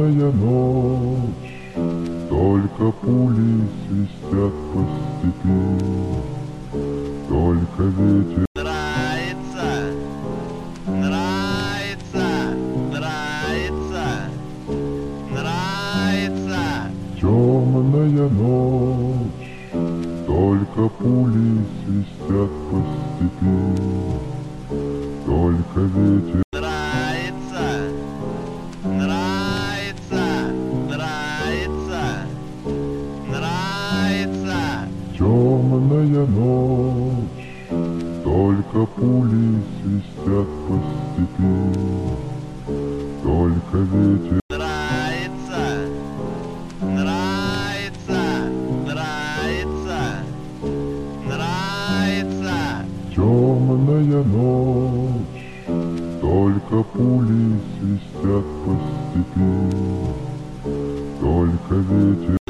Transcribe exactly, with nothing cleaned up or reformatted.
Темная ночь, только пули свистят по степи, только ветер. Нравится, нравится, нравится, нравится. Темная ночь, только пули свистят по степи, только ветер. Нравится, нравится, нравится, нравится. Темная ночь, только пули свистят по степи, только ветер. Нравится, нравится, нравится, нравится. Темная ночь, только пули свистят по степи, только ветер.